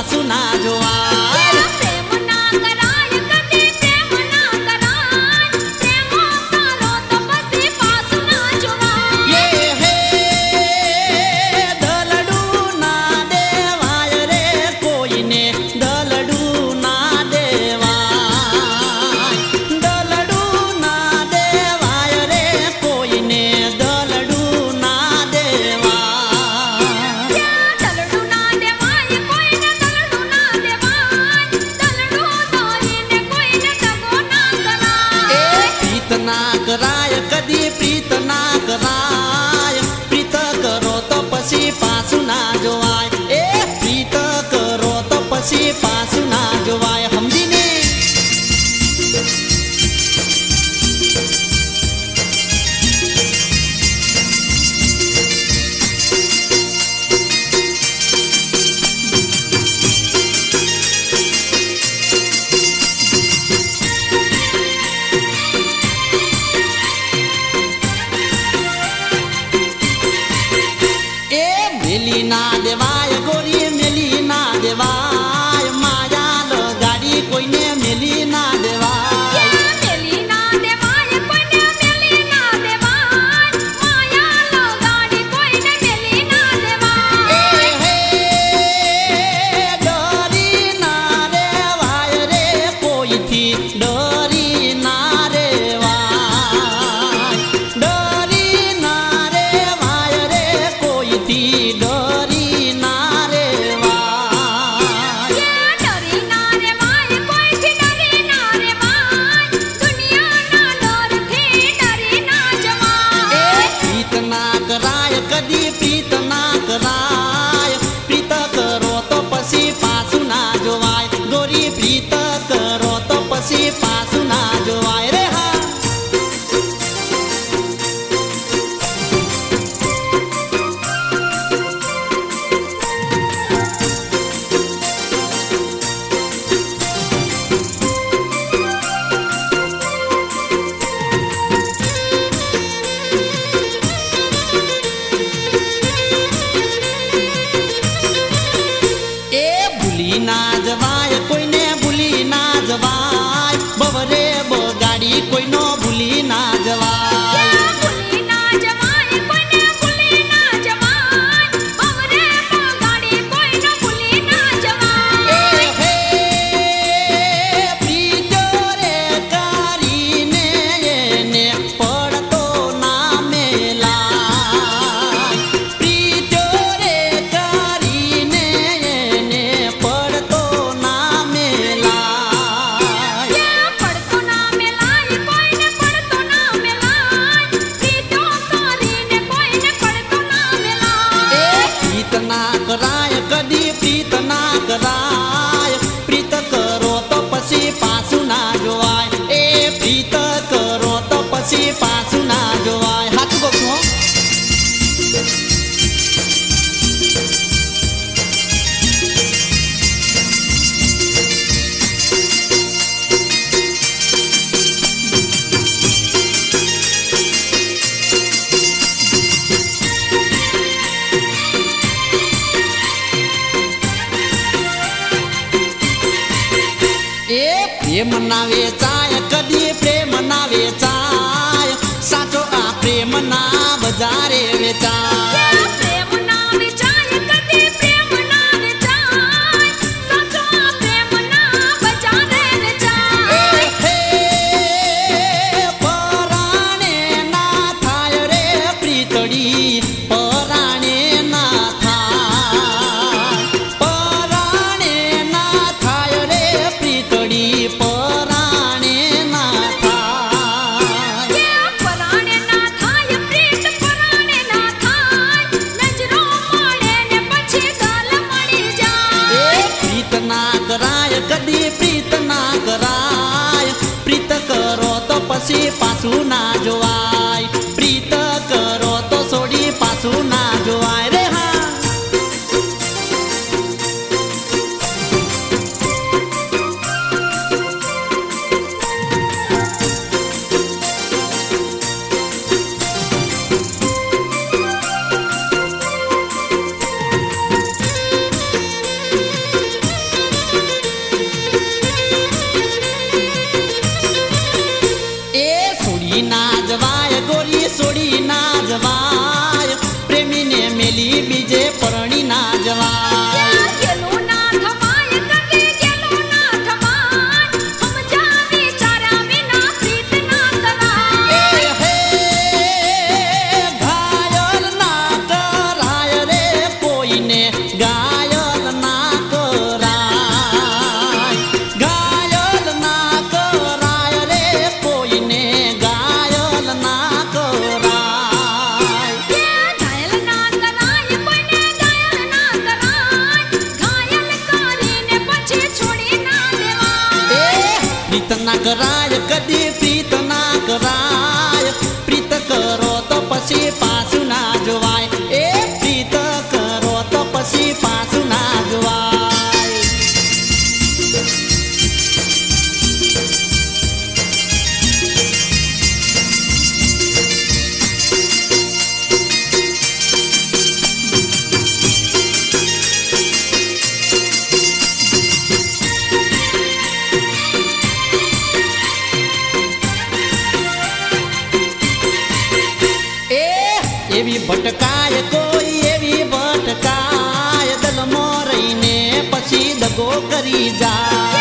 પાછું ના જોવાય પ્રેમ ના કરાય કદી પ્રેમ ના કરાય પ્રેમ કરો તો પછી પાછું ના જોવાય એ હે દલડું ના દેવાય રે કોઈને દલડું ના દેવાય દલડું ના દેવાય રે કોઈને દલડું ના દેવાય દલડું ના દેવાય કોઈને દલડું ના દેવાય દલડું દોરીને કોઈને દગો ના કરાય પ્રીત ના કરાય કદી પ્રીત ના કરાય પ્રીત કરો તો પછી પાછું ના જોવાય એ પ્રીત કરો તો પછી પાછું ના જોવાય સમજીને એ મેલી ના દેવાય ગોરી મેલી ના દેવાય માયા લગાડી કોઈને મેલી ના દેવાય મેલી ના દેવાય કોઈને મેલી ના દેવાય માયા લગાડી કોઈને મેલી ના દેવાય એ હે ડરી ના રેવાય રે કોઈથી ડરી ના રેવાય ડરી ના રેવાય રે કોઈથી ડરી ના રેવાય ડરી ના રેવાય કોઈથી ડરી ના રેવાય દુનિયાના ડરથી ડરી ના જવાય પ્રીત ના કરાય કદી પ્રીત ના કરાય પ્રીત કરો તો પછી પાછું ના જોવાય ગોરી પ્રીત કરો તો પછી પાછું ના જોવાય રે હા એ ભૂલી ના જવાય કોઈને ભૂલી ના જવાય બવરે બગાડી કોઈનો ભૂલી ના જવાય ભૂલી ના જવાય કોઈને ભૂલી ના જવાય અવરે બગાડી કોઈને ભૂલી ના જવાય એ હે પ્રીતો રે કરીને એને પડતો ના મેલાય પ્રીતો રે કરીને એને પડતો ના મેલાય પડતો ના મેલાય કોઈને પડતો ના મેલાય પ્રીતો કરીને કોઈને પડતો ના મેલાય પ્રીત ના કરાય કદી પ્રીત ના કરાય પ્રીત કરો તો પછી પાછું ના જોવાય એ પ્રીત કરો તો પછી પાછું ના જોવાય હાથ બોલો એ પ્રેમ ના વેચાય કદી પ્રેમ ના વેચાય સાચો આ પ્રેમ ના બજારે વેચાય પ્રેમ ના વિચાય કદી પ્રેમ ના વિચાય સાચો પ્રેમ ના બજારે વેચાય એ હે પરાણે ના થાય રે પ્રીતડી પરાણે ના થાય પરાણે ના થાય રે પ્રીતડી પરાણે ના થાય પરાણે ના થાય પ્રીત પરાણે ના થાય નજરો મળે ને પછી ગલ મળી જાય એ પ્રીત ના કરાય કદી પ્રીત ના કરાય પ્રીત કરો તો પછી પાછું ના જોવાય પ્રીત કરો તો છોડી પાછું ના જોવાય રે હા कराय कधी प्रीत ना कराय प्रीत करो तो पसी पासू ना जोवाय ए प्रीत करो तो पसी पासू ना जोवाय एवी भटकाय कोई एवी भटकाय दल मोरईने पछी दगो करी जा